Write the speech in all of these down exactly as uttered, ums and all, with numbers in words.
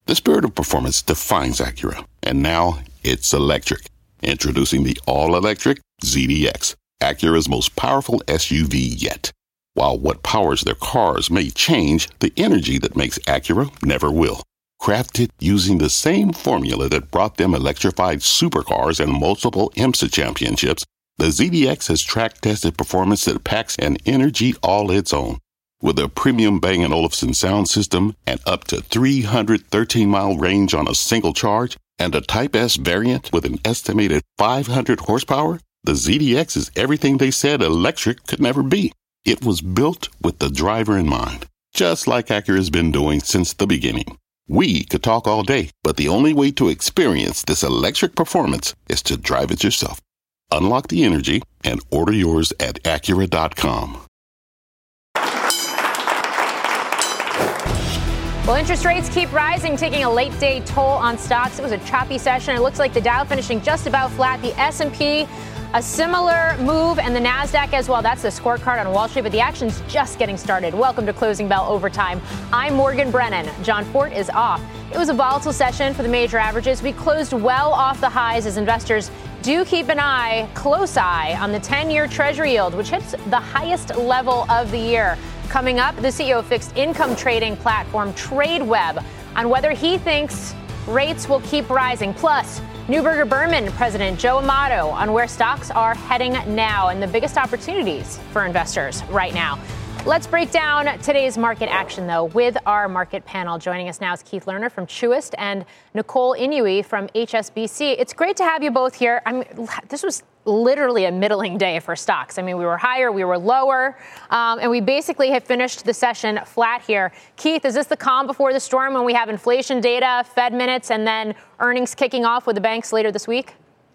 The spirit of performance defines Acura, and now it's electric. Introducing the all-electric Z D X, Acura's most powerful S U V yet. While what powers their cars may change, the energy that makes Acura never will. Crafted using the same formula that brought them electrified supercars and multiple IMSA championships, the Z D X has track-tested performance that packs an energy all its own. With a premium Bang and Olufsen sound system and up to three hundred thirteen mile range on a single charge, and a Type S variant with an estimated five hundred horsepower, the Z D X is everything they said electric could never be. It was built with the driver in mind, just like Acura's been doing since the beginning. We could talk all day, but the only way to experience this electric performance is to drive it yourself. Unlock the energy and order yours at Acura dot com. Well, interest rates keep rising, taking a late-day toll on stocks. It was a choppy session. It looks like the Dow finishing just about flat. The S and P, a similar move, and the NASDAQ as well. That's the scorecard on Wall Street, but the action's just getting started. Welcome to Closing Bell Overtime. I'm Morgan Brennan. John Fort is off. It was a volatile session for the major averages. We closed well off the highs as investors do keep an eye, close eye, on the ten-year Treasury yield, which hits the highest level of the year. Coming up, the C E O of fixed income trading platform TradeWeb on whether he thinks rates will keep rising. Plus, Neuberger Berman President Joe Amato on where stocks are heading now and the biggest opportunities for investors right now. Let's break down today's market action, though, with our market panel. Joining us now is Keith Lerner from Truist and Nicole Inouye from H S B C. It's great to have you both here. I mean, this was literally a middling day for stocks. I mean, we were higher, we were lower, um, and we basically have finished the session flat here. Keith, is this the calm before the storm when we have inflation data, Fed minutes, and then earnings kicking off with the banks later this week?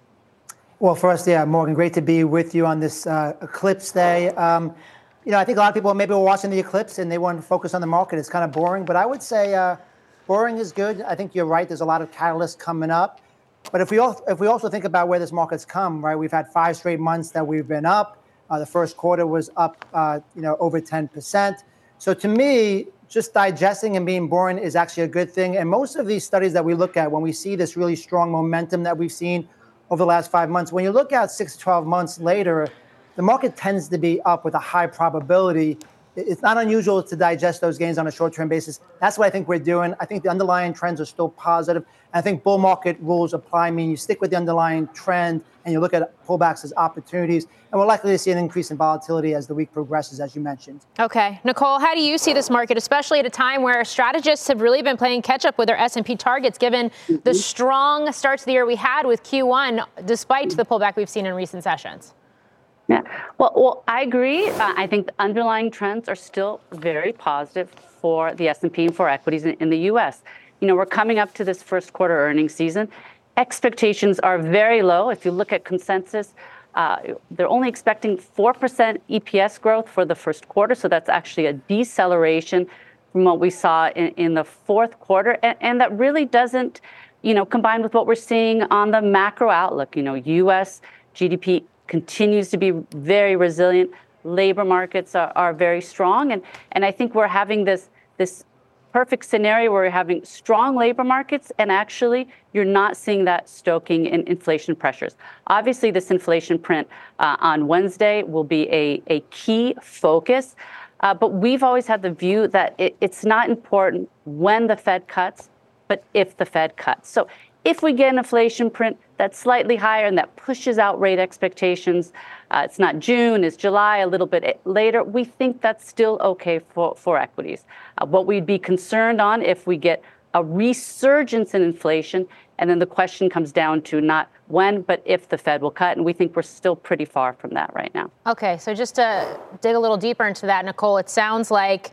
Well, first, yeah, Morgan, great to be with you on this uh, eclipse day. Um, you know, I think a lot of people maybe were watching the eclipse and they want to focus on the market. It's kind of boring, but I would say uh, boring is good. I think you're right. There's a lot of catalysts coming up. But if we also, if we also think about where this market's come, right, we've had five straight months that we've been up. Uh, the first quarter was up, uh, you know, over ten percent. So to me, just digesting and being boring is actually a good thing. And most of these studies that we look at, when we see this really strong momentum that we've seen over the last five months, when you look at six to twelve months later, the market tends to be up with a high probability. It's not unusual to digest those gains on a short-term basis. That's what I think we're doing. I think the underlying trends are still positive. And I think bull market rules apply, meaning you stick with the underlying trend and you look at pullbacks as opportunities. And we're likely to see an increase in volatility as the week progresses, as you mentioned. Okay. Nicole, how do you see this market, especially at a time where strategists have really been playing catch-up with their S and P targets, given mm-hmm. the strong start to the year we had with Q one, despite mm-hmm. the pullback we've seen in recent sessions? Yeah, well, well, I agree. Uh, I think the underlying trends are still very positive for the S and P and for equities in, in the U S. You know, we're coming up to this first quarter earnings season. Expectations are very low. If you look at consensus, uh, they're only expecting four percent E P S growth for the first quarter. So that's actually a deceleration from what we saw in, in the fourth quarter. And, and that really doesn't, you know, combine with what we're seeing on the macro outlook. You know, U S G D P continues to be very resilient. Labor markets are, are very strong. And, and I think we're having this, this perfect scenario where we're having strong labor markets and actually you're not seeing that stoking in inflation pressures. Obviously, this inflation print uh, on Wednesday will be a, a key focus. Uh, but we've always had the view that it, it's not important when the Fed cuts, but if the Fed cuts. So if we get an inflation print that's slightly higher and that pushes out rate expectations, uh, it's not June, it's July, a little bit later, we think that's still okay for, for equities. Uh, what we'd be concerned on if we get a resurgence in inflation, and then the question comes down to not when, but if the Fed will cut, and we think we're still pretty far from that right now. Okay, so just to dig a little deeper into that, Nicole, it sounds like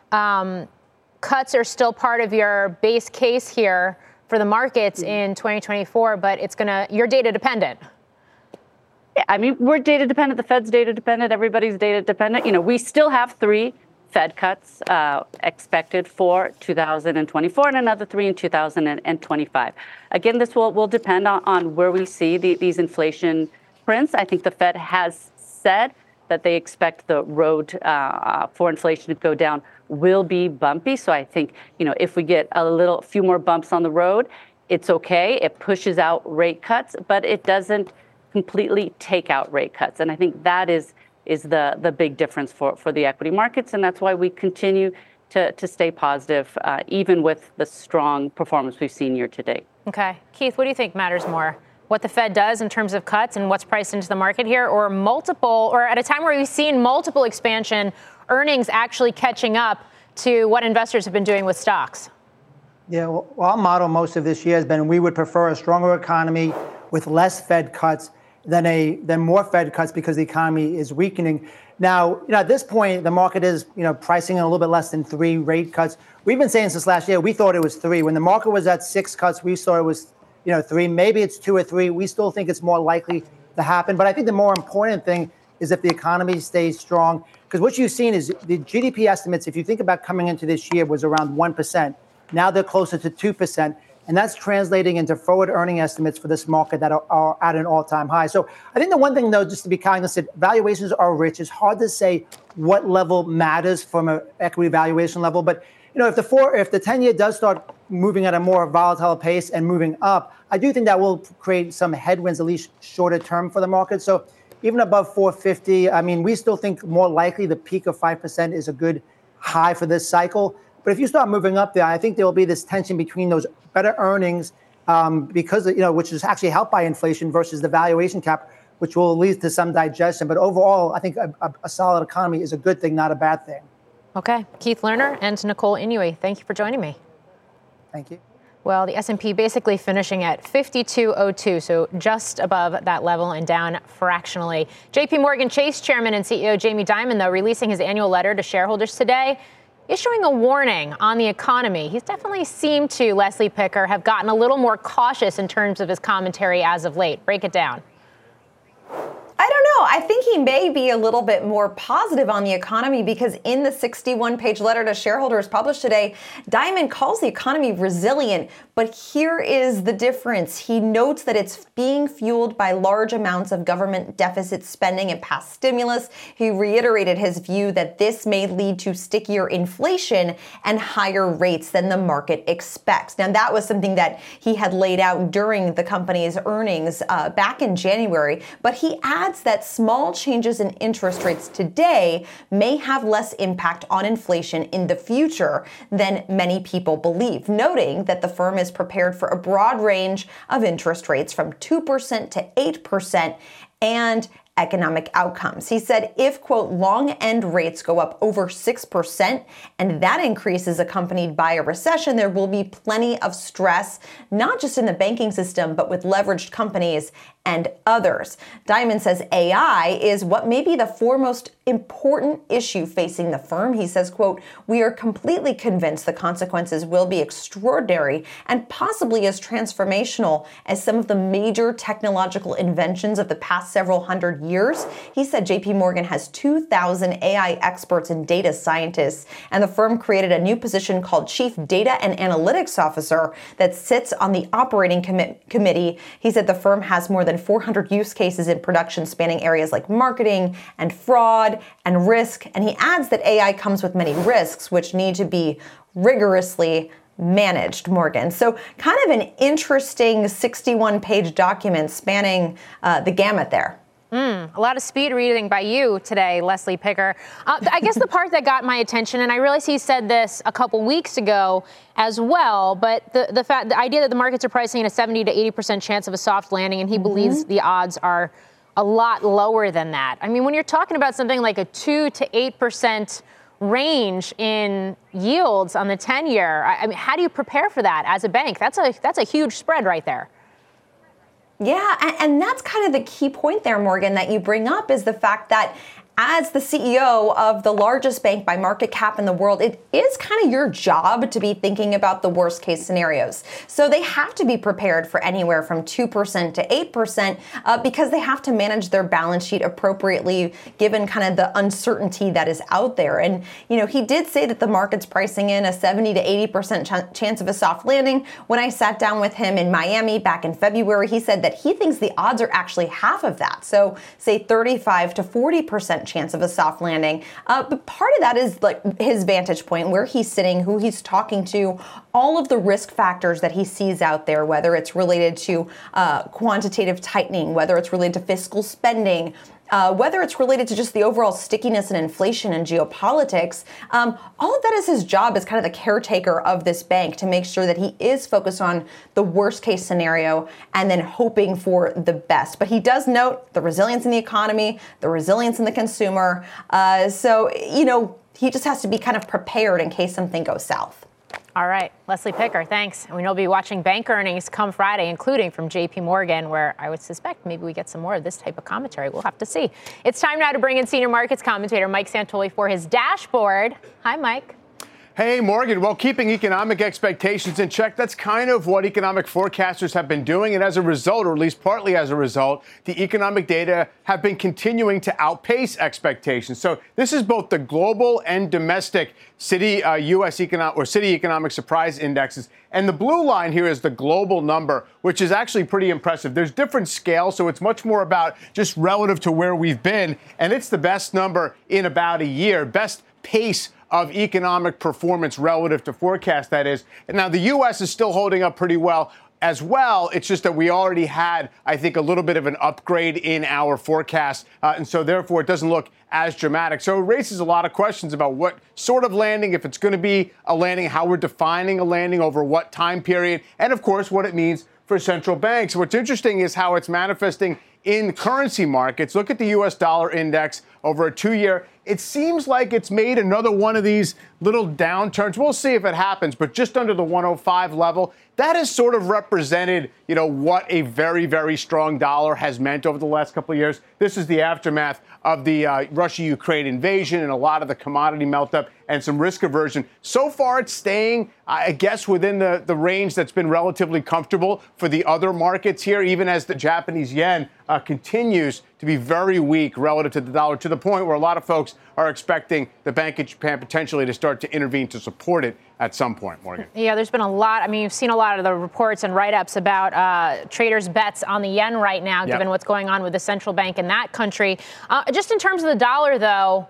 um, cuts are still part of your base case here for the markets in twenty twenty-four, but it's going to, you're data dependent. Yeah, I mean, we're data dependent. The Fed's data dependent. Everybody's data dependent. You know, we still have three Fed cuts uh, expected for two thousand twenty-four and another three in two thousand twenty-five. Again, this will, will depend on, on where we see the, these inflation prints. I think the Fed has said that they expect the road uh, for inflation to go down will be bumpy. So I think, you know, if we get a little few more bumps on the road, it's okay. It pushes out rate cuts, but it doesn't completely take out rate cuts. And I think that is is the, the big difference for, for the equity markets. And that's why we continue to, to stay positive, uh, even with the strong performance we've seen year to date. Okay. Keith, what do you think matters more? What the Fed does in terms of cuts and what's priced into the market here, or multiple, or at a time where we've seen multiple expansion, earnings actually catching up to what investors have been doing with stocks? Yeah, well, our model most of this year has been we would prefer a stronger economy with less Fed cuts than a than more Fed cuts because the economy is weakening. Now, you know, at this point, the market is, you know, pricing in a little bit less than three rate cuts. We've been saying since last year, we thought it was three. When the market was at six cuts, we saw it was, you know, three. Maybe it's two or three. We still think it's more likely to happen. But I think the more important thing is if the economy stays strong. Because what you've seen is the G D P estimates, if you think about coming into this year, was around one percent. Now they're closer to two percent. And that's translating into forward earning estimates for this market that are, are at an all-time high. So I think the one thing, though, just to be cognizant, valuations are rich. It's hard to say what level matters from an equity valuation level. But, you know, if the four, if the ten-year does start moving at a more volatile pace and moving up, I do think that will create some headwinds, at least shorter term for the market. So even above four fifty, I mean, we still think more likely the peak of five percent is a good high for this cycle. But if you start moving up there, I think there will be this tension between those better earnings um, because, you know, which is actually helped by inflation versus the valuation cap, which will lead to some digestion. But overall, I think a, a, a solid economy is a good thing, not a bad thing. Okay. Keith Lerner and Nicole Inouye, thank you for joining me. Thank you. Well, the S and P basically finishing at fifty-two oh two, so just above that level and down fractionally. J P Morgan Chase Chairman and C E O Jamie Dimon, though, releasing his annual letter to shareholders today, issuing a warning on the economy. He's definitely seemed to, Leslie Picker, have gotten a little more cautious in terms of his commentary as of late. Break it down. I don't know. I think he may be a little bit more positive on the economy because in the sixty-one page letter to shareholders published today, Dimon calls the economy resilient. But here is the difference. He notes that it's being fueled by large amounts of government deficit spending and past stimulus. He reiterated his view that this may lead to stickier inflation and higher rates than the market expects. Now, that was something that he had laid out during the company's earnings uh, back in January. But he adds that small changes in interest rates today may have less impact on inflation in the future than many people believe, noting that the firm is prepared for a broad range of interest rates from two percent to eight percent and economic outcomes. He said if, quote, long end rates go up over six percent and that increase is accompanied by a recession, there will be plenty of stress, not just in the banking system, but with leveraged companies and others. Dimon says A I is what may be the foremost important issue facing the firm. He says, quote, we are completely convinced the consequences will be extraordinary and possibly as transformational as some of the major technological inventions of the past several hundred years. He said J P Morgan has two thousand A I experts and data scientists, and the firm created a new position called Chief Data and Analytics Officer that sits on the operating com- committee. He said the firm has more than four hundred use cases in production spanning areas like marketing and fraud and risk. And he adds that A I comes with many risks, which need to be rigorously managed, Morgan. So kind of an interesting sixty-one page document spanning uh, the gamut there. Mm, a lot of speed reading by you today, Leslie Picker. Uh, I guess the part that got my attention, and I realize he said this a couple weeks ago as well, but the, the fact, the idea that the markets are pricing in a seventy to eighty percent chance of a soft landing, and he mm-hmm. believes the odds are a lot lower than that. I mean, when you're talking about something like a two to eight percent range in yields on the ten year, I, I mean, how do you prepare for that as a bank? That's a that's a huge spread right there. Yeah, and, and that's kind of the key point there, Morgan, that you bring up is the fact that as the C E O of the largest bank by market cap in the world, it is kind of your job to be thinking about the worst case scenarios. So they have to be prepared for anywhere from two percent to eight percent uh, because they have to manage their balance sheet appropriately given kind of the uncertainty that is out there. And, you know, he did say that the market's pricing in a seventy to eighty percent ch- chance of a soft landing. When I sat down with him in Miami back in February, he said that he thinks the odds are actually half of that. So say thirty-five to forty percent percent chance of a soft landing. Uh, but part of that is like his vantage point, where he's sitting, who he's talking to, all of the risk factors that he sees out there, whether it's related to uh, quantitative tightening, whether it's related to fiscal spending, Uh, whether it's related to just the overall stickiness and inflation and geopolitics. Um, all of that is his job as kind of the caretaker of this bank, to make sure that he is focused on the worst case scenario and then hoping for the best. But he does note the resilience in the economy, the resilience in the consumer. Uh, so, you know, he just has to be kind of prepared in case something goes south. All right, Leslie Picker, thanks. And we know we'll be watching bank earnings come Friday, including from J P Morgan, where I would suspect maybe we get some more of this type of commentary. We'll have to see. It's time now to bring in senior markets commentator Mike Santoli for his dashboard. Hi, Mike. Hey, Morgan. Well, keeping economic expectations in check, that's kind of what economic forecasters have been doing. And as a result, or at least partly as a result, the economic data have been continuing to outpace expectations. So this is both the global and domestic city uh, U S economic or city economic surprise indexes. And the blue line here is the global number, which is actually pretty impressive. There's different scales, so it's much more about just relative to where we've been. And it's the best number in about a year, best pace of economic performance relative to forecast, that is. And now the U S is still holding up pretty well as well. It's just that we already had, I think, a little bit of an upgrade in our forecast. Uh, and so therefore, it doesn't look as dramatic. So it raises a lot of questions about what sort of landing, if it's going to be a landing, how we're defining a landing over what time period, and of course, what it means for central banks. What's interesting is how it's manifesting in currency markets. Look at the U S dollar index over a two-year. It seems like it's made another one of these little downturns. We'll see if it happens, but just under the one oh five level, that has sort of represented, you know, what a very, very strong dollar has meant over the last couple of years. This is the aftermath of the uh, Russia-Ukraine invasion and a lot of the commodity melt-up and some risk aversion. So far, it's staying, I guess, within the, the range that's been relatively comfortable for the other markets here, even as the Japanese yen uh, continues to be very weak relative to the dollar, to the point where a lot of folks are expecting the Bank of Japan potentially to start to intervene to support it at some point, Morgan. Yeah, there's been a lot. I mean, you've seen a lot of the reports and write-ups about uh, traders' bets on the yen right now, yep. given what's going on with the central bank in that country. Uh, just in terms of the dollar, though,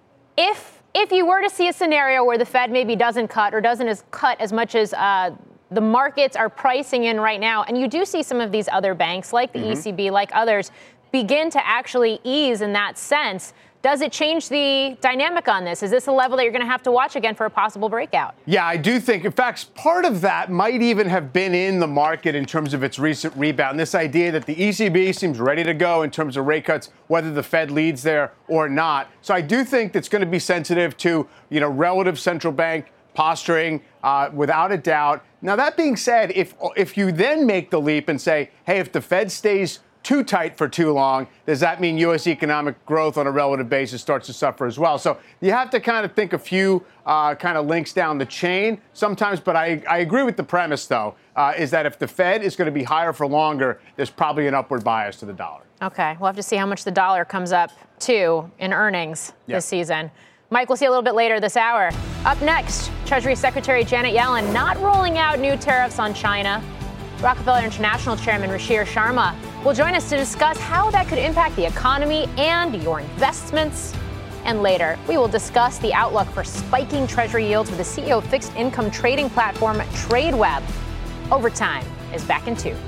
if if you were to see a scenario where the Fed maybe doesn't cut or doesn't as cut as much as uh, the markets are pricing in right now, and you do see some of these other banks like the mm-hmm. E C B, like others, begin to actually ease in that sense, does it change the dynamic on this? Is this a level that you're going to have to watch again for a possible breakout? Yeah, I do think, in fact, part of that might even have been in the market in terms of its recent rebound. This idea that the E C B seems ready to go in terms of rate cuts, whether the Fed leads there or not. So I do think that's going to be sensitive to, you know, relative central bank posturing, uh, without a doubt. Now, that being said, if if you then make the leap and say, hey, if the Fed stays too tight for too long, does that mean U S economic growth on a relative basis starts to suffer as well? So you have to kind of think a few uh, kind of links down the chain sometimes. But I, I agree with the premise, though, uh, is that if the Fed is going to be higher for longer, there's probably an upward bias to the dollar. Okay, we'll have to see how much the dollar comes up, too, in earnings yep. this season. Mike, we'll see you a little bit later this hour. Up next, Treasury Secretary Janet Yellen not rolling out new tariffs on China. Rockefeller International Chairman Ruchir Sharma will join us to discuss how that could impact the economy and your investments. And later, we will discuss the outlook for spiking Treasury yields with the C E O of fixed income trading platform Tradeweb. Overtime is back in two.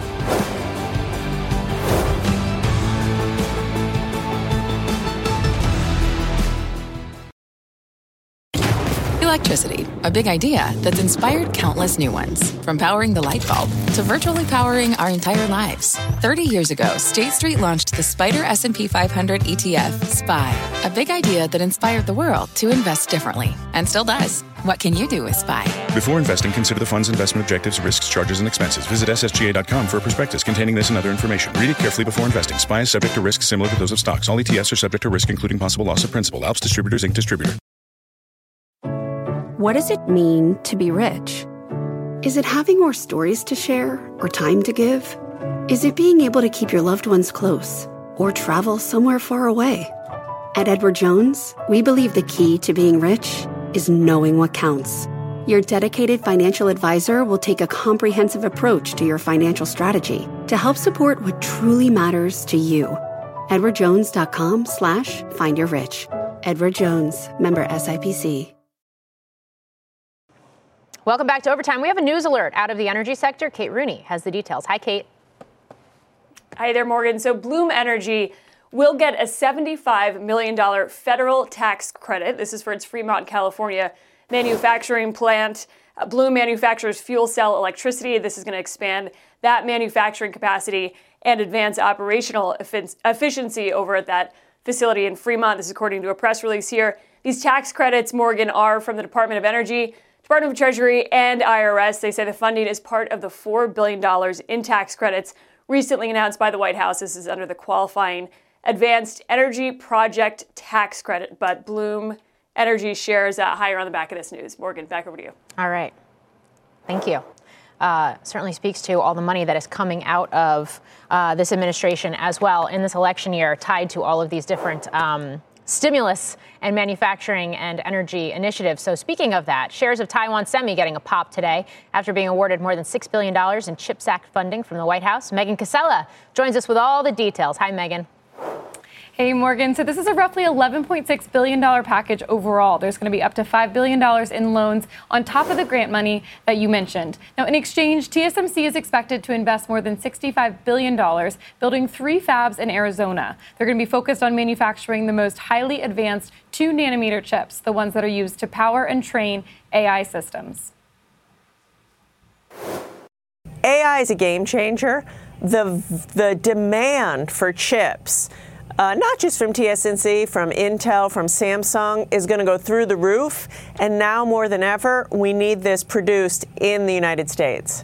Electricity, a big idea that's inspired countless new ones. From powering the light bulb to virtually powering our entire lives. thirty years ago, State Street launched the Spider S and P five hundred E T F, S P Y. A big idea that inspired the world to invest differently. And still does. What can you do with S P Y? Before investing, consider the fund's investment objectives, risks, charges, and expenses. Visit S S G A dot com for a prospectus containing this and other information. Read it carefully before investing. S P Y is subject to risks similar to those of stocks. All E T Fs are subject to risk, including possible loss of principal. Alps Distributors, Incorporated Distributor. What does it mean to be rich? Is it having more stories to share or time to give? Is it being able to keep your loved ones close or travel somewhere far away? At Edward Jones, we believe the key to being rich is knowing what counts. Your dedicated financial advisor will take a comprehensive approach to your financial strategy to help support what truly matters to you. edwardjones.com slash find your rich. Edward Jones, member S I P C. Welcome back to Overtime. We have a news alert out of the energy sector. Kate Rooney has the details. Hi, Kate. Hi there, Morgan. So Bloom Energy will get a seventy-five million dollars federal tax credit. This is for its Fremont, California manufacturing plant. Uh, Bloom manufactures fuel cell electricity. This is going to expand that manufacturing capacity and advance operational efficiency over at that facility in Fremont. This is according to a press release here. These tax credits, Morgan, are from the Department of Energy, Department of Treasury, and I R S. They say the funding is part of the four billion dollars in tax credits recently announced by the White House. This is under the qualifying Advanced Energy Project Tax Credit, but Bloom Energy shares uh, higher on the back of this news. Morgan, back over to you. All right. Thank you. Uh, certainly speaks to all the money that is coming out of uh, this administration as well in this election year, tied to all of these different um, stimulus and manufacturing and energy initiatives. So speaking of that, shares of Taiwan Semi getting a pop today after being awarded more than six billion dollars in CHIPS Act funding from the White House. Megan Casella joins us with all the details. Hi, Megan. Hey, Morgan. So this is a roughly eleven point six billion dollars package overall. There's going to be up to five billion dollars in loans on top of the grant money that you mentioned. Now, in exchange, T S M C is expected to invest more than sixty-five billion dollars, building three fabs in Arizona. They're going to be focused on manufacturing the most highly advanced two nanometer chips, the ones that are used to power and train A I systems. A I is a game changer. The, the demand for chips, Uh, not just from T S M C, from Intel, from Samsung, is going to go through the roof. And now more than ever, we need this produced in the United States.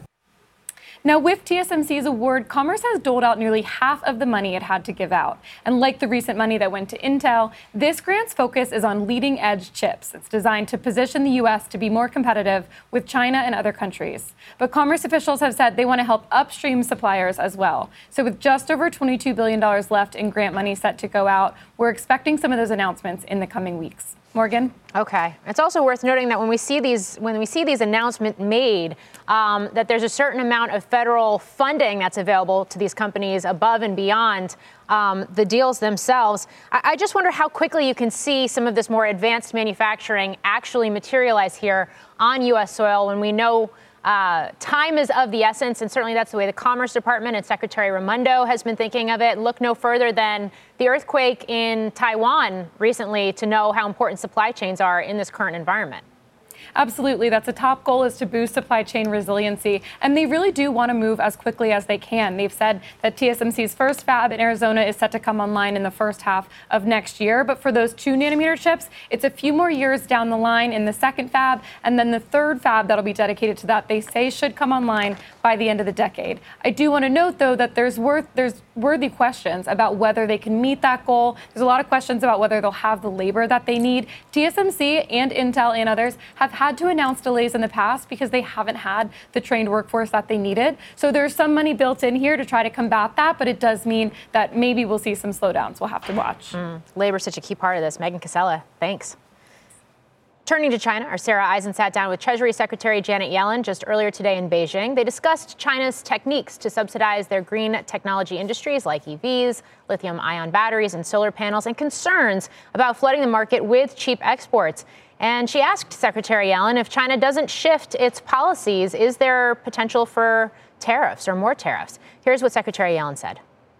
Now, with T S M C's award, Commerce has doled out nearly half of the money it had to give out. And like the recent money that went to Intel, this grant's focus is on leading-edge chips. It's designed to position the U S to be more competitive with China and other countries. But Commerce officials have said they want to help upstream suppliers as well. So with just over twenty-two billion dollars left in grant money set to go out, we're expecting some of those announcements in the coming weeks. Morgan? Okay. It's also worth noting that when we see these when we see these announcements made, um, that there's a certain amount of federal funding that's available to these companies above and beyond um, the deals themselves. I, I just wonder how quickly you can see some of this more advanced manufacturing actually materialize here on U S soil when we know Uh, time is of the essence, and certainly that's the way the Commerce Department and Secretary Raimondo has been thinking of it. Look no further than the earthquake in Taiwan recently to know how important supply chains are in this current environment. Absolutely. That's a top goal, is to boost supply chain resiliency. And they really do want to move as quickly as they can. They've said that T S M C's first fab in Arizona is set to come online in the first half of next year. But for those two nanometer chips, it's a few more years down the line in the second fab. And then the third fab that'll be dedicated to that, they say, should come online by the end of the decade. I do want to note, though, that there's worth there's worthy questions about whether they can meet that goal. There's a lot of questions about whether they'll have the labor that they need. T S M C and Intel and others have had to announce delays in the past because they haven't had the trained workforce that they needed. So there's some money built in here to try to combat that, but it does mean that maybe we'll see some slowdowns. We'll have to watch. Mm. Labor is such a key part of this. Megan Casella, thanks. Turning to China, our Sarah Eisen sat down with Treasury Secretary Janet Yellen just earlier today in Beijing. They discussed China's techniques to subsidize their green technology industries like E Vs, lithium-ion batteries, and solar panels, and concerns about flooding the market with cheap exports. And she asked Secretary Yellen, if China doesn't shift its policies, is there potential for tariffs or more tariffs? Here's what Secretary Yellen said.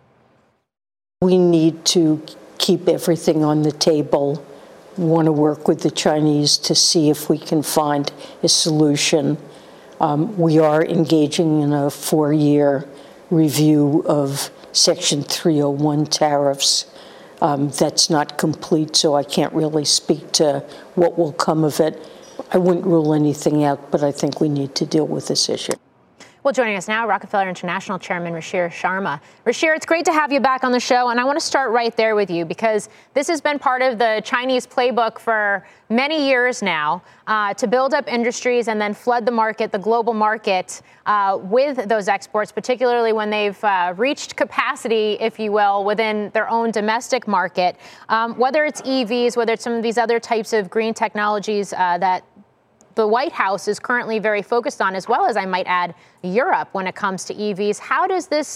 We need to keep everything on the table. Want to work with the Chinese to see if we can find a solution. Um, we are engaging in a four-year review of Section three oh one tariffs. Um, that's not complete, so I can't really speak to what will come of it. I wouldn't rule anything out, but I think we need to deal with this issue. Well, joining us now, Rockefeller International Chairman Ruchir Sharma. Ruchir, it's great to have you back on the show, and I want to start right there with you because this has been part of the Chinese playbook for many years now, uh, to build up industries and then flood the market, the global market, uh, with those exports, particularly when they've uh, reached capacity, if you will, within their own domestic market. Um, whether it's E Vs, whether it's some of these other types of green technologies uh, that the White House is currently very focused on, as well as, I might add, Europe when it comes to E Vs. How does this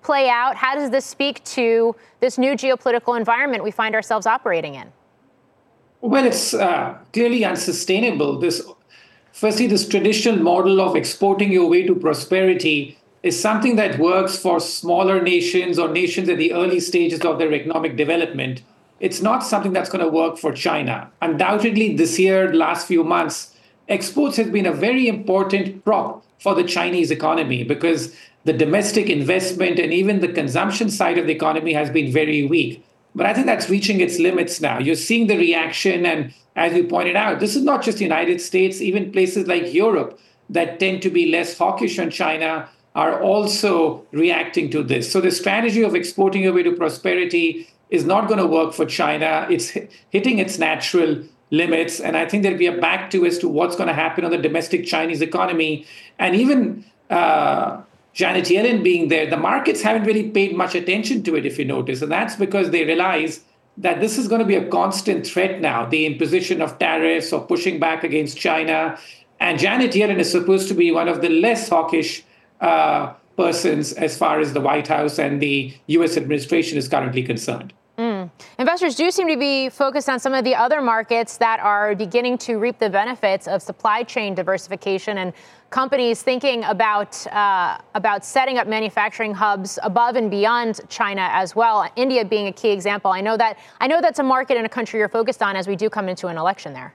play out? How does this speak to this new geopolitical environment we find ourselves operating in? Well, it's uh, clearly unsustainable. This, firstly, this traditional model of exporting your way to prosperity is something that works for smaller nations or nations at the early stages of their economic development. It's not something that's going to work for China. Undoubtedly, this year, the last few months, exports has been a very important prop for the Chinese economy because the domestic investment and even the consumption side of the economy has been very weak. But I think that's reaching its limits now. You're seeing the reaction. And as you pointed out, this is not just the United States, even places like Europe that tend to be less hawkish on China are also reacting to this. So the strategy of exporting your way to prosperity is not going to work for China. It's hitting its natural limits. And I think that we are back to as to what's going to happen on the domestic Chinese economy. And even uh, Janet Yellen being there, the markets haven't really paid much attention to it, if you notice. And that's because they realize that this is going to be a constant threat now, the imposition of tariffs or pushing back against China. And Janet Yellen is supposed to be one of the less hawkish uh, persons as far as the White House and the U S administration is currently concerned. Mm. Investors do seem to be focused on some of the other markets that are beginning to reap the benefits of supply chain diversification and companies thinking about uh, about setting up manufacturing hubs above and beyond China as well. India being a key example. I know that I know that's a market and a country you're focused on as we do come into an election there.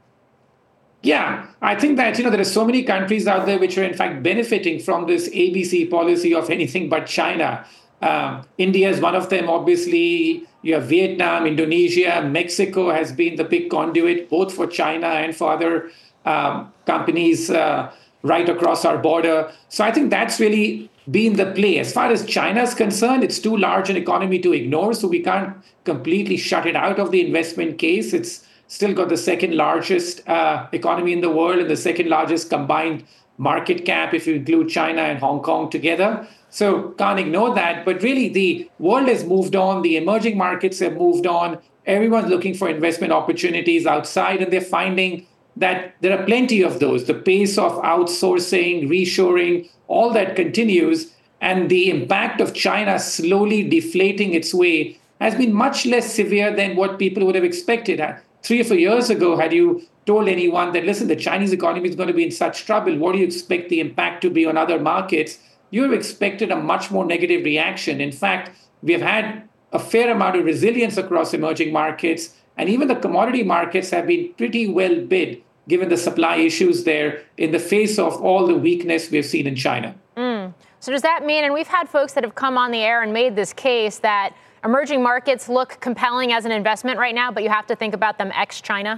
Yeah, I think that, you know, there are so many countries out there which are in fact benefiting from this A B C policy of anything but China. Um, India is one of them, obviously. You have Vietnam, Indonesia, Mexico has been the big conduit, both for China and for other um, companies uh, right across our border. So I think that's really been the play. As far as China is concerned, it's too large an economy to ignore, so we can't completely shut it out of the investment case. It's still got the second largest uh, economy in the world and the second largest combined market cap if you include China and Hong Kong together. So can't ignore that. But really, the world has moved on. The emerging markets have moved on. Everyone's looking for investment opportunities outside, and they're finding that there are plenty of those. The pace of outsourcing, reshoring, all that continues. And the impact of China slowly deflating its way has been much less severe than what people would have expected. Three or four years ago, had you told anyone that, listen, the Chinese economy is going to be in such trouble, what do you expect the impact to be on other markets? You have expected a much more negative reaction. In fact, we have had a fair amount of resilience across emerging markets, and even the commodity markets have been pretty well bid, given the supply issues there in the face of all the weakness we've seen in China. Mm. So does that mean, and we've had folks that have come on the air and made this case that emerging markets look compelling as an investment right now, but you have to think about them ex-China?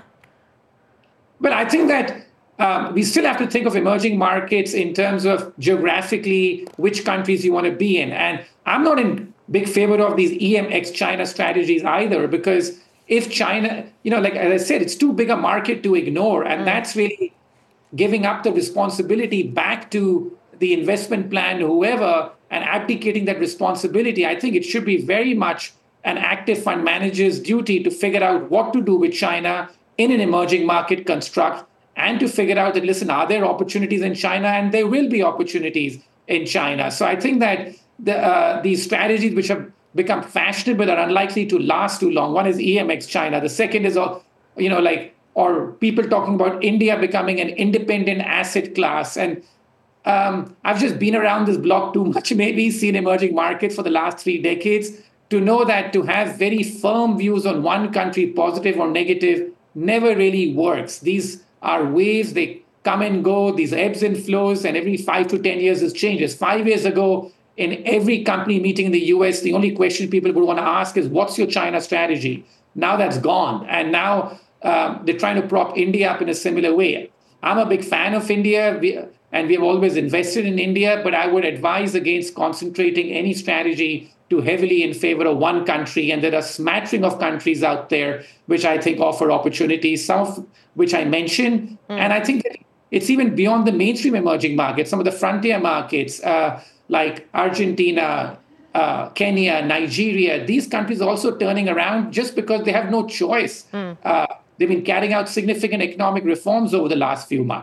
But I think that um, we still have to think of emerging markets in terms of geographically which countries you want to be in. And I'm not in big favor of these E M ex-China strategies either, because if China, you know, like as I said, it's too big a market to ignore. And mm. that's really giving up the responsibility back to the investment plan, whoever, and abdicating that responsibility. I think it should be very much an active fund manager's duty to figure out what to do with China in an emerging market construct, and to figure out that, listen, are there opportunities in China? And there will be opportunities in China. So I think that the, uh, these strategies which have become fashionable are unlikely to last too long. One is E M ex-China. The second is, you know, like, or people talking about India becoming an independent asset class. And um, I've just been around this block too much, maybe seen emerging markets for the last three decades, to know that to have very firm views on one country, positive or negative, never really works. These are waves, they come and go, these ebbs and flows, and every five to ten years it changes. Five years ago, in every company meeting in the U S, the only question people would want to ask is, what's your China strategy? Now that's gone. And now um, they're trying to prop India up in a similar way. I'm a big fan of India, we, and we have always invested in India, but I would advise against concentrating any strategy too heavily in favor of one country. And there are a smattering of countries out there which I think offer opportunities, some of which I mentioned. Mm. And I think that it's even beyond the mainstream emerging markets, some of the frontier markets uh, like Argentina, uh, Kenya, Nigeria. These countries are also turning around just because they have no choice. Mm. Uh, they've been carrying out significant economic reforms over the last few months.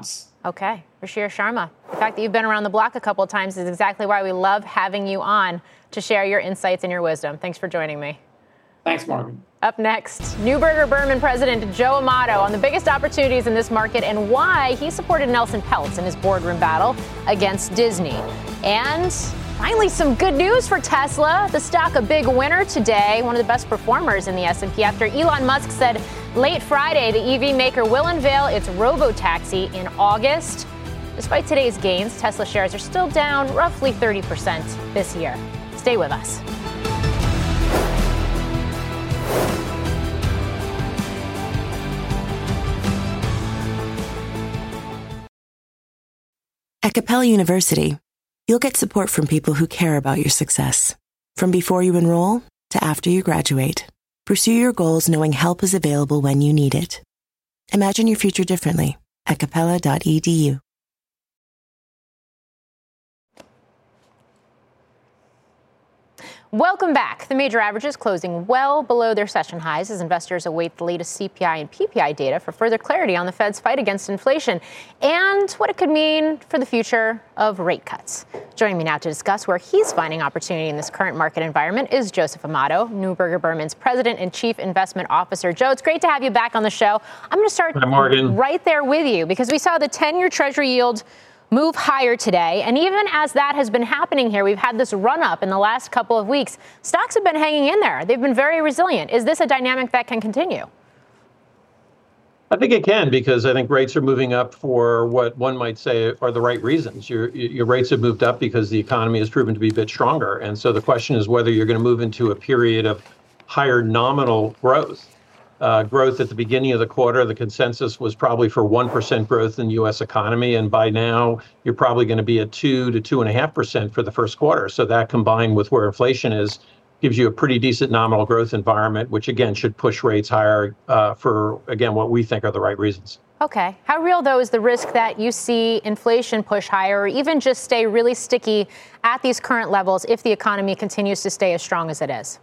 Okay. Ruchir Sharma, the fact that you've been around the block a couple of times is exactly why we love having you on to share your insights and your wisdom. Thanks for joining me. Thanks, Morgan. Up next, Neuberger Berman President Joe Amato on the biggest opportunities in this market and why he supported Nelson Peltz in his boardroom battle against Disney. And finally, some good news for Tesla. The stock a big winner today, one of the best performers in the S and P after Elon Musk said late Friday the E V maker will unveil its robo-taxi in August. Despite today's gains, Tesla shares are still down roughly thirty percent this year. Stay with us. At Capella University, you'll get support from people who care about your success. From before you enroll to after you graduate, pursue your goals knowing help is available when you need it. Imagine your future differently at capella dot e d u. Welcome back. The major averages closing well below their session highs as investors await the latest C P I and P P I data for further clarity on the Fed's fight against inflation and what it could mean for the future of rate cuts. Joining me now to discuss where he's finding opportunity in this current market environment is Joseph Amato, Neuberger Berman's President and Chief Investment Officer. Joe, it's great to have you back on the show. I'm going to start right there with you because we saw the ten-year Treasury yield move higher today. And even as that has been happening here, we've had this run up in the last couple of weeks. Stocks have been hanging in there. They've been very resilient. Is this a dynamic that can continue? I think it can, because I think rates are moving up for what one might say are the right reasons. Your, your rates have moved up because the economy has proven to be a bit stronger. And so the question is whether you're going to move into a period of higher nominal growth. Uh, growth at the beginning of the quarter, the consensus was probably for one percent growth in the U S economy. And by now, you're probably going to be at two to two point five percent for the first quarter. So that combined with where inflation is, gives you a pretty decent nominal growth environment, which again should push rates higher uh, for, again, what we think are the right reasons. Okay. How real, though, is the risk that you see inflation push higher or even just stay really sticky at these current levels if the economy continues to stay as strong as it is?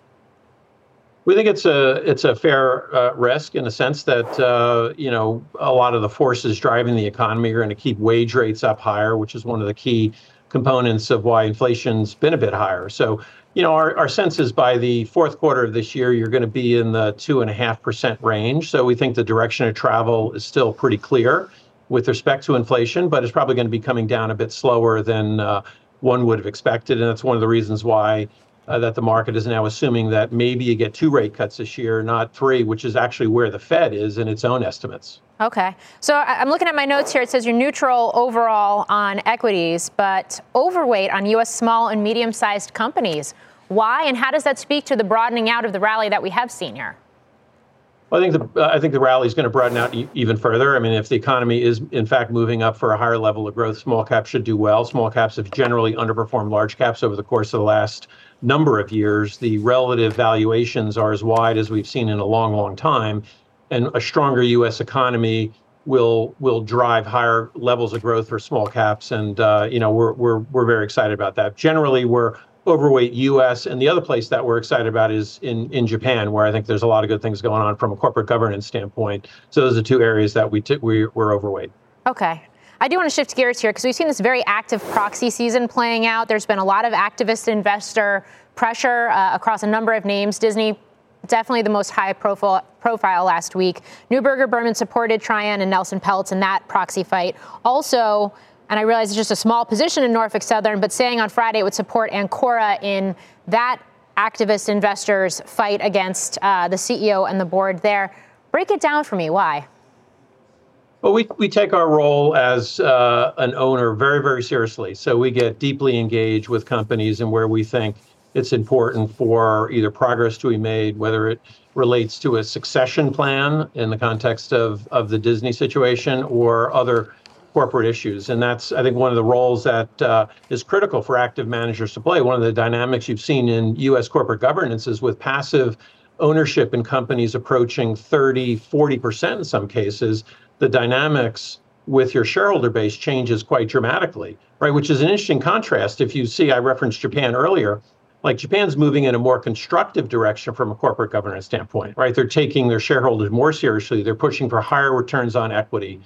We think it's a it's a fair uh, risk in the sense that, uh, you know, a lot of the forces driving the economy are going to keep wage rates up higher, which is one of the key components of why inflation's been a bit higher. So, you know, our, our sense is by the fourth quarter of this year, you're going to be in the two and a half percent range. So we think the direction of travel is still pretty clear with respect to inflation, but it's probably going to be coming down a bit slower than uh, one would have expected. And that's one of the reasons why Uh, that the market is now assuming that maybe you get two rate cuts this year, not three, which is actually where the Fed is in its own estimates. Okay. So I'm looking at my notes here. It says you're neutral overall on equities, but overweight on U S small and medium-sized companies. Why, and how does that speak to the broadening out of the rally that we have seen here? Well, I think the uh, I think the rally is going to broaden out e- even further. I mean, if the economy is in fact moving up for a higher level of growth, small caps should do well. Small caps have generally underperformed large caps over the course of the last number of years. The relative valuations are as wide as we've seen in a long, long time, and a stronger U S economy will will drive higher levels of growth for small caps. And uh, you know, we're we're we're very excited about that. Generally, we're overweight U S, and the other place that we're excited about is in, in Japan, where I think there's a lot of good things going on from a corporate governance standpoint. So those are two areas that we t- we, we're overweight. Okay. I do want to shift gears here because we've seen this very active proxy season playing out. There's been a lot of activist investor pressure uh, across a number of names. Disney, definitely the most high profile, profile last week. Neuberger Berman supported Trian and Nelson Peltz in that proxy fight. Also, and I realize it's just a small position in Norfolk Southern, but saying on Friday it would support Ancora in that activist investors' fight against uh, the C E O and the board there. Break it down for me. Why? Well, we, we take our role as uh, an owner very, very seriously. So we get deeply engaged with companies and where we think it's important for either progress to be made, whether it relates to a succession plan in the context of, of the Disney situation or other corporate issues. And that's, I think, one of the roles that uh, is critical for active managers to play. One of the dynamics you've seen in U S corporate governance is with passive ownership in companies approaching thirty, forty percent in some cases, the dynamics with your shareholder base changes quite dramatically, right? Which is an interesting contrast. If you see, I referenced Japan earlier, like Japan's moving in a more constructive direction from a corporate governance standpoint, right? They're taking their shareholders more seriously. They're pushing for higher returns on equity.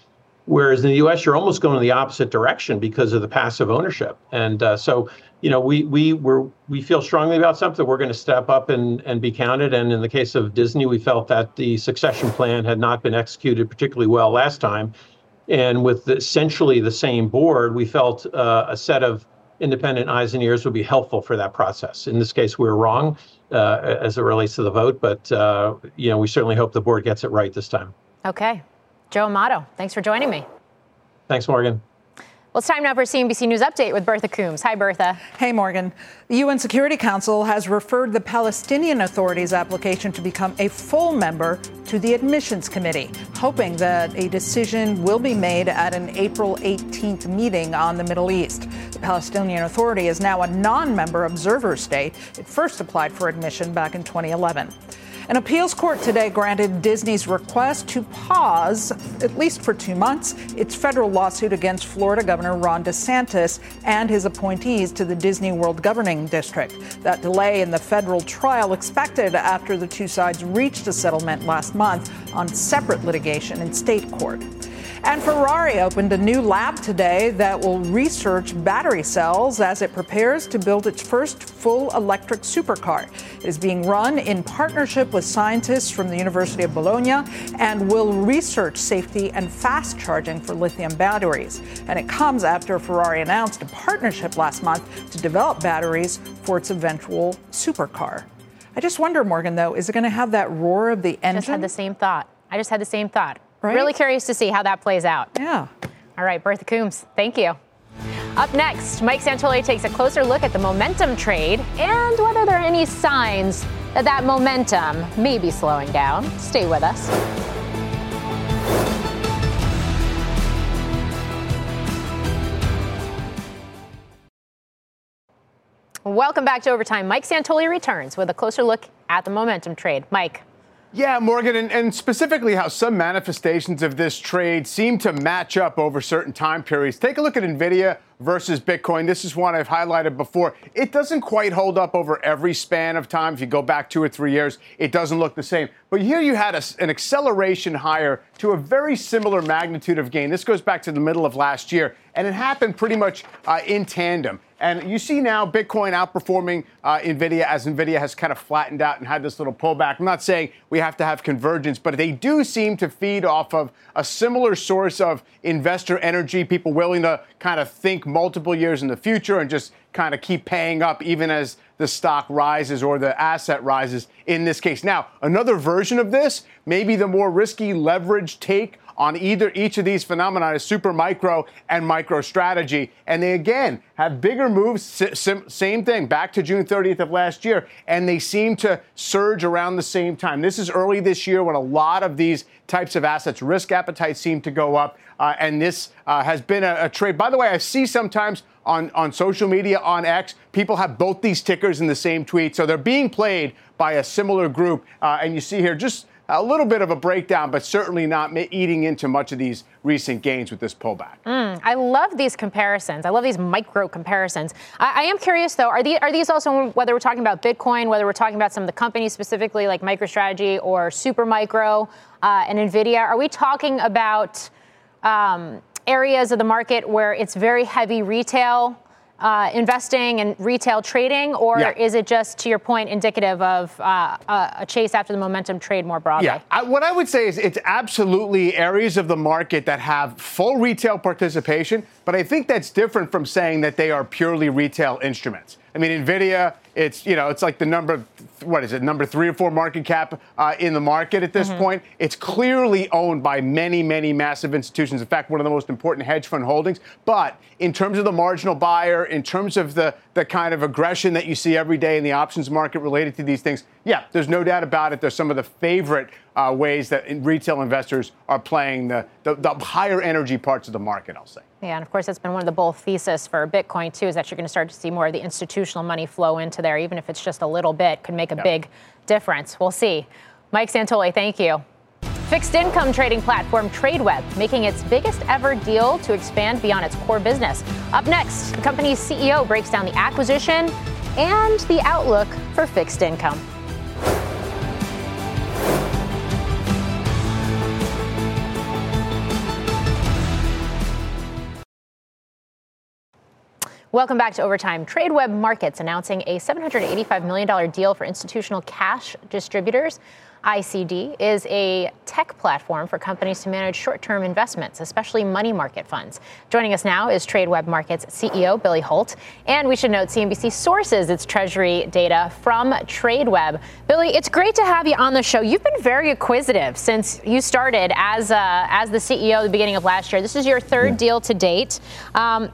Whereas in the U S, you're almost going in the opposite direction because of the passive ownership. And uh, so, you know, we we we're, we feel strongly about something. We're going to step up and, and be counted. And in the case of Disney, we felt that the succession plan had not been executed particularly well last time. And with essentially the same board, we felt uh, a set of independent eyes and ears would be helpful for that process. In this case, we were wrong uh, as it relates to the vote. But, uh, you know, we certainly hope the board gets it right this time. Okay. Joe Amato, thanks for joining me. Thanks, Morgan. Well, it's time now for a C N B C News Update with Bertha Coombs. Hi, Bertha. Hey, Morgan. The U N Security Council has referred the Palestinian Authority's application to become a full member to the Admissions Committee, hoping that a decision will be made at an April eighteenth meeting on the Middle East. The Palestinian Authority is now a non-member observer state. It first applied for admission back in twenty eleven. An appeals court today granted Disney's request to pause, at least for two months, its federal lawsuit against Florida Governor Ron DeSantis and his appointees to the Disney World Governing District. That delay in the federal trial expected after the two sides reached a settlement last month on separate litigation in state court. And Ferrari opened a new lab today that will research battery cells as it prepares to build its first full electric supercar. It is being run in partnership with scientists from the University of Bologna and will research safety and fast charging for lithium batteries. And it comes after Ferrari announced a partnership last month to develop batteries for its eventual supercar. I just wonder, Morgan, though, is it going to have that roar of the engine? I just had the same thought. I just had the same thought. Right? Really curious to see how that plays out. Yeah. All right, Bertha Coombs, thank you. Up next, Mike Santoli takes a closer look at the momentum trade and whether there are any signs that that momentum may be slowing down. Stay with us. Welcome back to Overtime. Mike Santoli returns with a closer look at the momentum trade. Mike. Yeah, Morgan, and, and specifically how some manifestations of this trade seem to match up over certain time periods. Take a look at NVIDIA versus Bitcoin. This is one I've highlighted before. It doesn't quite hold up over every span of time. If you go back two or three years, it doesn't look the same. But here you had a, an acceleration higher to a very similar magnitude of gain. This goes back to the middle of last year, and it happened pretty much uh, in tandem. And you see now Bitcoin outperforming uh, NVIDIA as NVIDIA has kind of flattened out and had this little pullback. I'm not saying we have to have convergence, but they do seem to feed off of a similar source of investor energy, people willing to kind of think multiple years in the future and just kind of keep paying up even as the stock rises or the asset rises in this case. Now, another version of this, maybe the more risky leverage take on either each of these phenomena is super micro and micro strategy. And they, again, have bigger moves, same thing, back to June thirtieth of last year, and they seem to surge around the same time. This is early this year when a lot of these types of assets, risk appetite seem to go up, uh, and this uh, has been a, a trade. By the way, I see sometimes on, on social media, on X, people have both these tickers in the same tweet, so they're being played by a similar group, uh, and you see here just a little bit of a breakdown, but certainly not eating into much of these recent gains with this pullback. Mm, I love these comparisons. I love these micro comparisons. I, I am curious, though, are, the, are these also, whether we're talking about Bitcoin, whether we're talking about some of the companies specifically like MicroStrategy or Supermicro uh, and NVIDIA, are we talking about um, areas of the market where it's very heavy retail Uh, investing and retail trading, or yeah. is it just, to your point, indicative of uh, a chase after the momentum trade more broadly? Yeah, I, what I would say is it's absolutely areas of the market that have full retail participation, but I think that's different from saying that they are purely retail instruments. I mean, NVIDIA, it's, you know, it's like the number, what is it, number three or four market cap uh, in the market at this mm-hmm. point. It's clearly owned by many, many massive institutions. In fact, one of the most important hedge fund holdings. But in terms of the marginal buyer, in terms of the, the kind of aggression that you see every day in the options market related to these things, yeah, there's no doubt about it. There's some of the favorite uh, ways that retail investors are playing the, the, the higher energy parts of the market, I'll say. Yeah, and of course, that's been one of the bull thesis for Bitcoin, too, is that you're going to start to see more of the institutional money flow into there, even if it's just a little bit, could make a yep. big difference. We'll see. Mike Santoli, thank you. Fixed income trading platform Tradeweb making its biggest ever deal to expand beyond its core business. Up next, the company's C E O breaks down the acquisition and the outlook for fixed income. Welcome back to Overtime. Tradeweb Markets announcing a seven hundred eighty-five million dollars deal for institutional cash distributors. I C D is a tech platform for companies to manage short-term investments, especially money market funds. Joining us now is Tradeweb Markets C E O Billy Hult. And we should note C N B C sources its treasury data from Tradeweb. Billy, it's great to have you on the show. You've been very acquisitive since you started as, uh, as the C E O at the beginning of last year. This is your third yeah. deal to date. Um,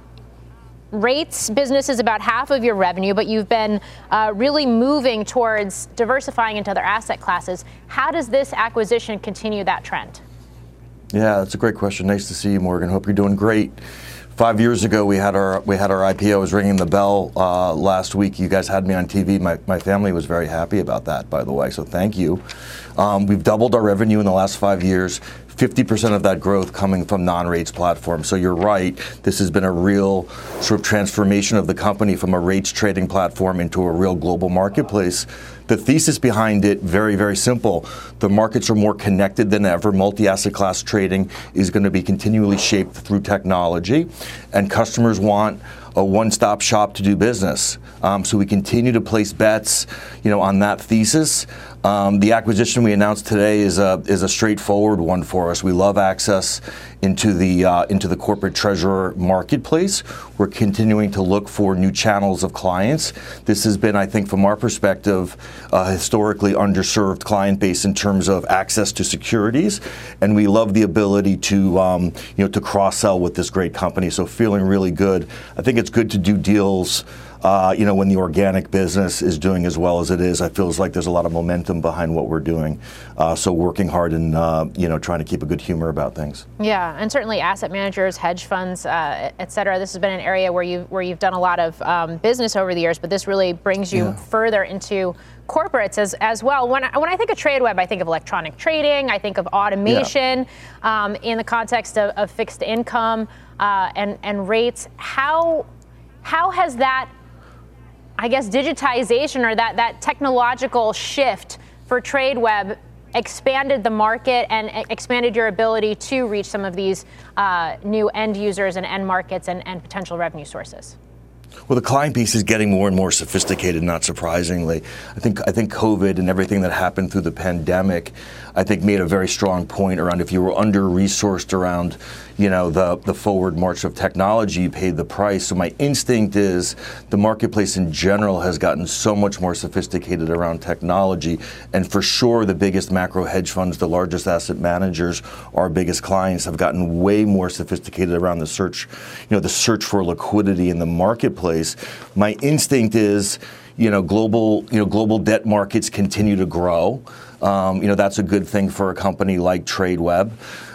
Rates business is about half of your revenue, but you've been uh, really moving towards diversifying into other asset classes. How does this acquisition continue that trend? Yeah, that's a great question. Nice to see you, Morgan. Hope you're doing great. Five years ago, we had our we had our I P O. I was ringing the bell uh, last week. You guys had me on T V. My my family was very happy about that, by the way. So thank you. Um, we've doubled our revenue in the last five years. fifty percent of that growth coming from non-rates platforms. So you're right. This has been a real sort of transformation of the company from a rates trading platform into a real global marketplace. The thesis behind it, very, very simple. The markets are more connected than ever. Multi-asset class trading is going to be continually shaped through technology, and customers want a one-stop shop to do business. Um, so we continue to place bets, you know, on that thesis. Um, the acquisition we announced today is a is a straightforward one for us. We love access into the uh, into the corporate treasurer marketplace. We're continuing to look for new channels of clients. This has been, I think, from our perspective, a historically underserved client base in terms of access to securities, and we love the ability to um, you know to cross-sell with this great company. So feeling really good. I think it's good to do deals. Uh, you know, when the organic business is doing as well as it is, I feels like there's a lot of momentum behind what we're doing. Uh, so working hard and, uh, you know, trying to keep a good humor about things. Yeah, and certainly asset managers, hedge funds, uh, et cetera. This has been an area where, you, where you've done a lot of um, business over the years, but this really brings you yeah. further into corporates as, as well. When I, when I think of Tradeweb, I think of electronic trading, I think of automation yeah. um, in the context of, of fixed income uh, and, and rates. How, how has that I guess digitization or that, that technological shift for Tradeweb expanded the market and expanded your ability to reach some of these uh, new end users and end markets and, and potential revenue sources? Well, the client base is getting more and more sophisticated, not surprisingly. I think I think COVID and everything that happened through the pandemic, I think made a very strong point around if you were under-resourced around, you know, the, the forward march of technology, you paid the price. So my instinct is the marketplace in general has gotten so much more sophisticated around technology. And for sure, the biggest macro hedge funds, the largest asset managers, our biggest clients have gotten way more sophisticated around the search, you know, the search for liquidity in the marketplace. My instinct is, you know, global, you know, global debt markets continue to grow. Um, you know, that's a good thing for a company like Tradeweb.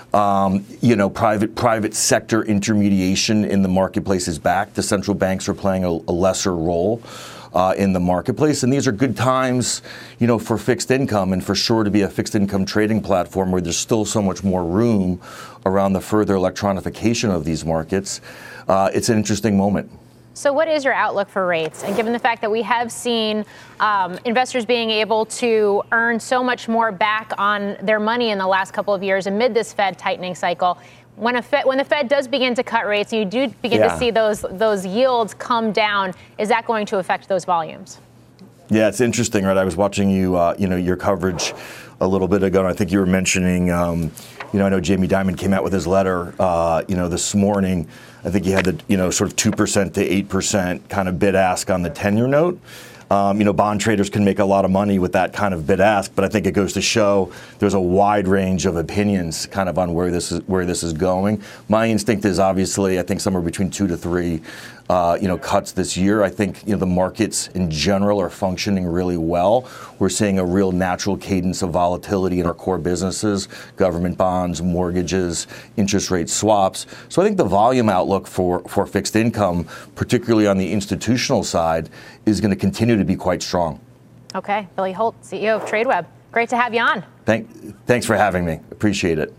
Um, you know, private private sector intermediation in the marketplace is back. The central banks are playing a, a lesser role uh, in the marketplace, and these are good times, you know, for fixed income, and for sure to be a fixed income trading platform where there's still so much more room around the further electronification of these markets. Uh, it's an interesting moment. So what is your outlook for rates? And given the fact that we have seen um, investors being able to earn so much more back on their money in the last couple of years amid this Fed tightening cycle, when a Fed, when the Fed does begin to cut rates and you do begin yeah. to see those those yields come down, is that going to affect those volumes? Yeah, it's interesting, right? I was watching you, uh, you know, your coverage a little bit ago, and I think you were mentioning, um, you know, I know Jamie Dimon came out with his letter, uh, you know, this morning. I think he had the, you know, sort of two percent to eight percent kind of bid ask on the ten-year note. Um, you know, bond traders can make a lot of money with that kind of bid ask, but I think it goes to show there's a wide range of opinions kind of on where this is where this is going. My instinct is obviously, I think somewhere between two to three, uh, you know, cuts this year. I think, you know, the markets in general are functioning really well. We're seeing a real natural cadence of volatility in our core businesses, government bonds, mortgages, interest rate swaps. So I think the volume outlook for, for fixed income, particularly on the institutional side, is going to continue to be quite strong. Okay. Billy Hult, C E O of Tradeweb. Great to have you on. Thank, thanks for having me. Appreciate it.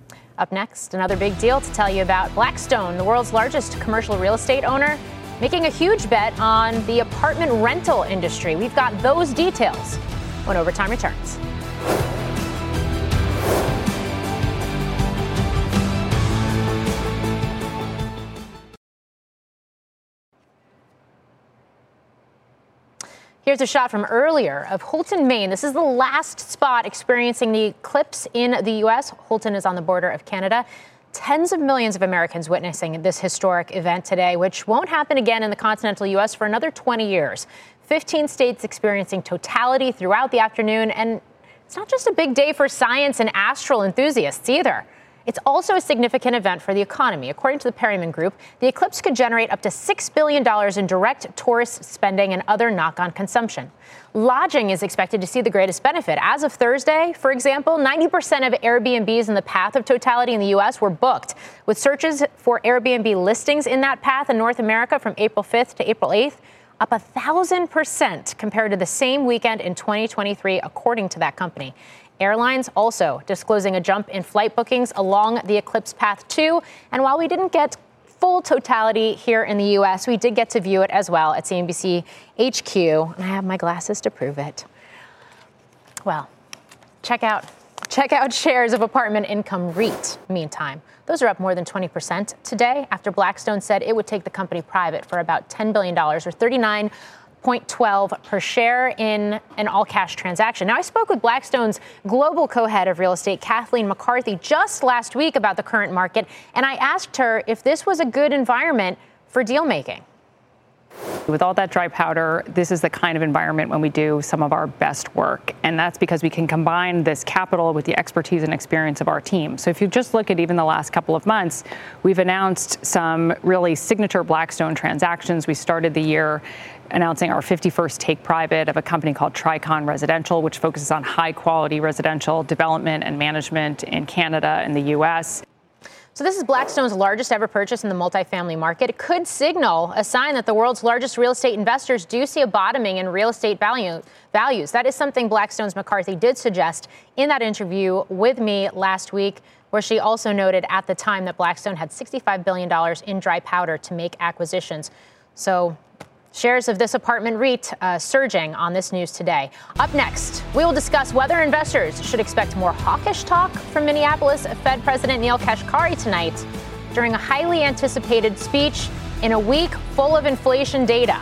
Up next, another big deal to tell you about. Blackstone, the world's largest commercial real estate owner, making a huge bet on the apartment rental industry. We've got those details when Overtime returns. Here's a shot from earlier of Houlton, Maine. This is the last spot experiencing the eclipse in the U S. Houlton is on the border of Canada. Tens of millions of Americans witnessing this historic event today, which won't happen again in the continental U S for another twenty years. fifteen states experiencing totality throughout the afternoon. And it's not just a big day for science and astral enthusiasts either. It's also a significant event for the economy. According to the Perryman Group, the eclipse could generate up to six billion dollars in direct tourist spending and other knock-on consumption. Lodging is expected to see the greatest benefit. As of Thursday, for example, ninety percent of Airbnbs in the path of totality in the U S were booked, with searches for Airbnb listings in that path in North America from April fifth to April eighth up one thousand percent compared to the same weekend in twenty twenty-three, according to that company. Airlines also disclosing a jump in flight bookings along the eclipse path too. And while we didn't get full totality here in the U S, we did get to view it as well at C N B C H Q. And I have my glasses to prove it. Well, check out check out shares of Apartment Income REIT. Meantime, those are up more than twenty percent today after Blackstone said it would take the company private for about ten billion dollars or thirty-nine point one two per share in an all-cash transaction. Now, I spoke with Blackstone's global co-head of real estate, Kathleen McCarthy, just last week about the current market, and I asked her if this was a good environment for deal-making. With all that dry powder, this is the kind of environment when we do some of our best work. And that's because we can combine this capital with the expertise and experience of our team. So if you just look at even the last couple of months, we've announced some really signature Blackstone transactions. We started the year announcing our fifty-first take private of a company called Tricon Residential, which focuses on high quality residential development and management in Canada and the U S. So this is Blackstone's largest ever purchase in the multifamily market. It could signal a sign that the world's largest real estate investors do see a bottoming in real estate value, values. That is something Blackstone's McCarthy did suggest in that interview with me last week, where she also noted at the time that Blackstone had sixty-five billion dollars in dry powder to make acquisitions. So shares of this apartment REIT uh, surging on this news today. Up next, we will discuss whether investors should expect more hawkish talk from Minneapolis Fed President Neel Kashkari tonight during a highly anticipated speech in a week full of inflation data.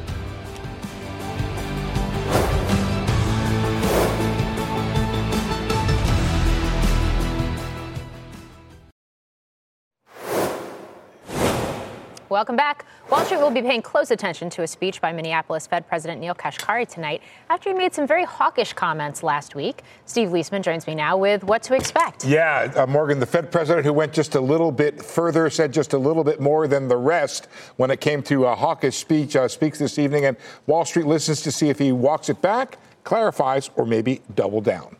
Welcome back. Wall Street will be paying close attention to a speech by Minneapolis Fed President Neel Kashkari tonight after he made some very hawkish comments last week. Steve Leisman joins me now with what to expect. Yeah, uh, Morgan, the Fed president who went just a little bit further, said just a little bit more than the rest when it came to a hawkish speech, uh, speaks this evening, and Wall Street listens to see if he walks it back, clarifies, or maybe double down.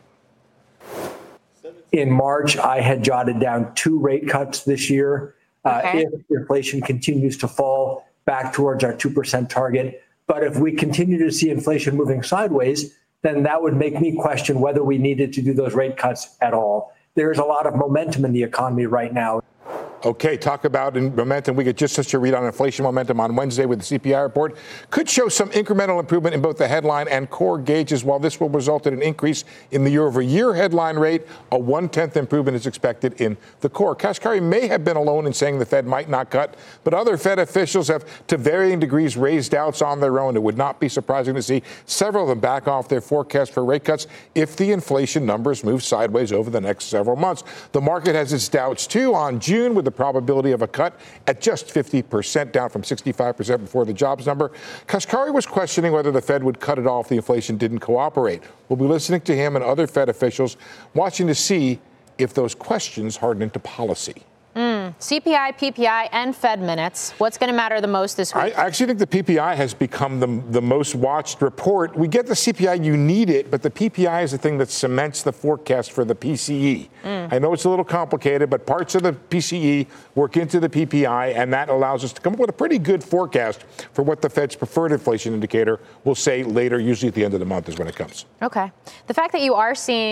In March, I had jotted down two rate cuts this year. Uh, okay. If inflation continues to fall back towards our two percent target. But if we continue to see inflation moving sideways, then that would make me question whether we needed to do those rate cuts at all. There's a lot of momentum in the economy right now. Okay, talk about momentum. We get just such a read on inflation momentum on Wednesday with the C P I report. Could show some incremental improvement in both the headline and core gauges. While this will result in an increase in the year-over-year headline rate, a one-tenth improvement is expected in the core. Kashkari may have been alone in saying the Fed might not cut, but other Fed officials have, to varying degrees, raised doubts on their own. It would not be surprising to see several of them back off their forecast for rate cuts if the inflation numbers move sideways over the next several months. The market has its doubts, too, on June, with the probability of a cut at just fifty percent, down from sixty-five percent before the jobs number. Kashkari was questioning whether the Fed would cut it off if the inflation didn't cooperate. We'll be listening to him and other Fed officials, watching to see if those questions harden into policy. Mm. C P I, P P I, and Fed minutes. What's going to matter the most this week? I actually think the P P I has become the, the most watched report. We get the C P I, you need it, but the P P I is the thing that cements the forecast for the P C E. Mm. I know it's a little complicated, but parts of the P C E work into the P P I, and that allows us to come up with a pretty good forecast for what the Fed's preferred inflation indicator will say later, usually at the end of the month is when it comes. Okay. The fact that you are seeing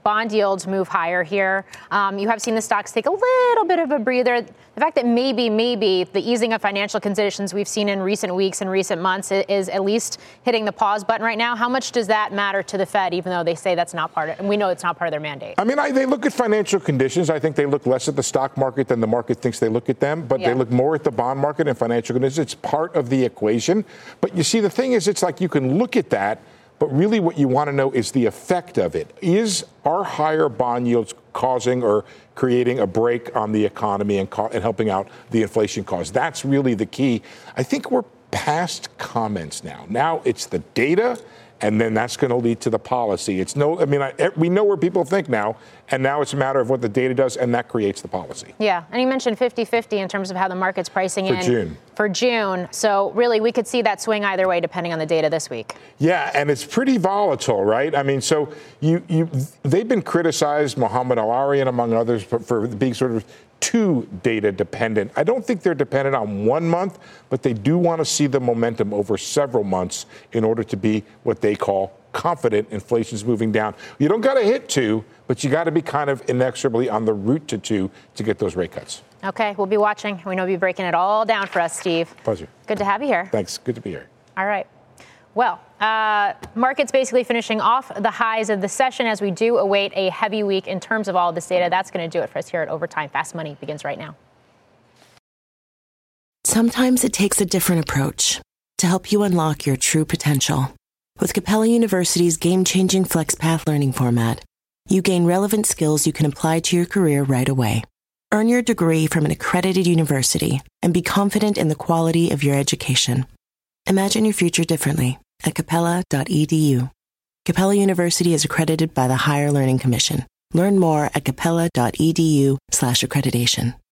bond yields move higher here. Um, you have seen the stocks take a little bit of a breather. The fact that maybe, maybe the easing of financial conditions we've seen in recent weeks and recent months is at least hitting the pause button right now. How much does that matter to the Fed, even though they say that's not part of it? And we know it's not part of their mandate. I mean, I, they look at financial conditions. I think they look less at the stock market than the market thinks they look at them. But yeah. they look more at the bond market and financial conditions. It's part of the equation. But you see, the thing is, it's like you can look at that, but really what you want to know is the effect of it. Is are higher bond yields causing or creating a break on the economy and, co- and helping out the inflation cause? That's really the key. I think we're past comments now. Now it's the data, and then that's going to lead to the policy. It's no, I mean, I, we know where people think now, and now it's a matter of what the data does, and that creates the policy. Yeah, and you mentioned fifty-fifty in terms of how the market's pricing for in June. For June. So really, we could see that swing either way depending on the data this week. Yeah, and it's pretty volatile, right? I mean, so you, you they've been criticized, Mohamed El-Erian among others, for, for being sort of too data dependent. I don't think they're dependent on one month, but they do want to see the momentum over several months in order to be what they call confident inflation's moving down. You don't got to hit two, but you got to be kind of inexorably on the route to two to get those rate cuts. Okay, we'll be watching. We know you'll be breaking it all down for us, Steve. Pleasure. Good to have you here. Thanks. Good to be here. All right. Well, uh, markets basically finishing off the highs of the session as we do await a heavy week in terms of all of this data. That's going to do it for us here at Overtime. Fast Money begins right now. Sometimes it takes a different approach to help you unlock your true potential. With Capella University's game-changing FlexPath learning format, you gain relevant skills you can apply to your career right away. Earn your degree from an accredited university and be confident in the quality of your education. Imagine your future differently at capella dot e d u. Capella University is accredited by the Higher Learning Commission. Learn more at capella dot e d u slash accreditation.